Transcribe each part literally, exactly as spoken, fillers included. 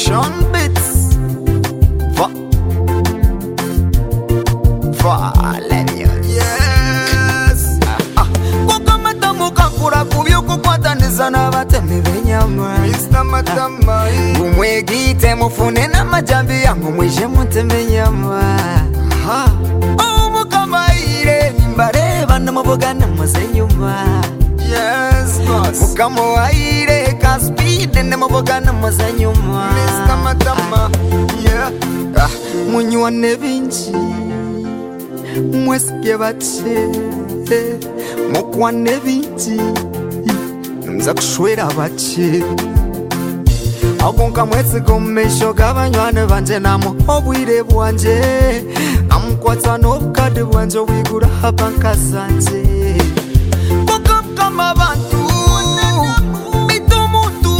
Sean Bits Va Valerius. Yes. Kuka matamu kakura kubyo kukwataniza n'abatemi b'enyama. Mister Matama umwegite mufune n'amajambi yangu mwishe muteme nyama. Omukamaire nimbareba namuboga namuze nyuma. Yes boss. Mukamuwaire ka speed namuboga namuze nyuma. Mister Matama yeah. Ah, munywane binji mwesige bache mukwane binji nza kushwera bache agonka mwese gomesho gabanywane banje namo obwire bwanje amkwata n'obukade bwanje wigura habanka zanje kukamkama abantu bitumutu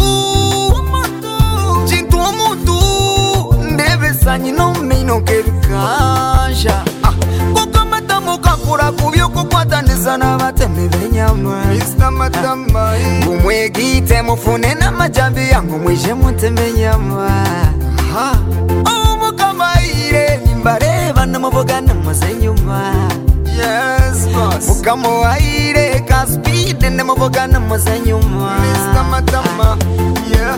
cintumutu ndebesanyi nomino kebikanja kakura kubyo kukwataniza n'abatemi b'enyama. Mister Matama umwegite mufune n'amajambi yangu mwishe muteme nyama. Omukamaire nimbareba namuboga namuze nyuma. Yes boss. Mukamuwaire ka speed namuboga namuze nyuma. Mister Matama yeah.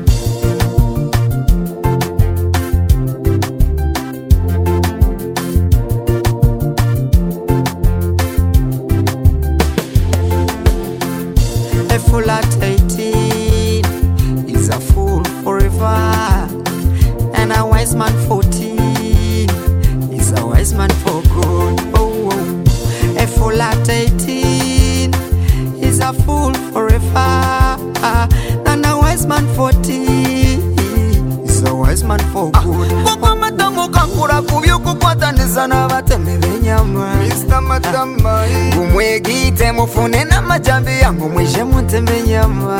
A fool at eighteen is a fool forever, and a wise man fourteen is a wise man for good. Oh, oh. A fool at eighteen is a fool forever, and a wise man fourteen is a wise man for good. Kuka matamu kakura kubyo kukwataniza n'abatemi b'enyama. Mister Matama umwegite mufune n'amajambi yangu mwishe muteme nyama.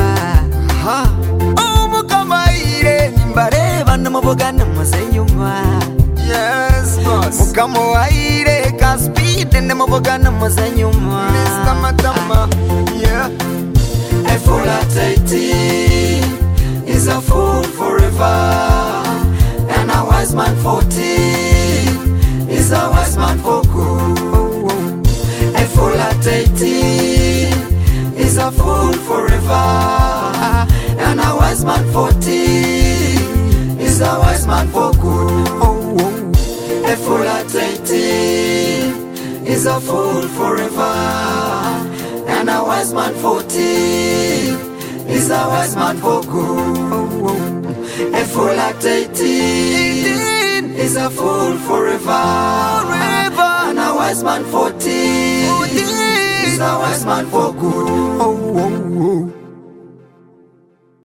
Omukamaire nimbareba namuboga namuze nyuma. Yes boss. Mukamuwaire ka speed namuboga namuze nyuma. Mister Matama yeah. A fool at eighteen is a fool forever, and a wise man fourteen is a wise man for good. A fool at eighteen is a fool forever, and a wise man fourteen is a wise man for good. A fool at eighteen is a fool forever, and a wise man fourteen is a wise man for good. A fool at eighteen is a fool forever, and a wise man fourteen is a wise man for good. Oh, oh, oh.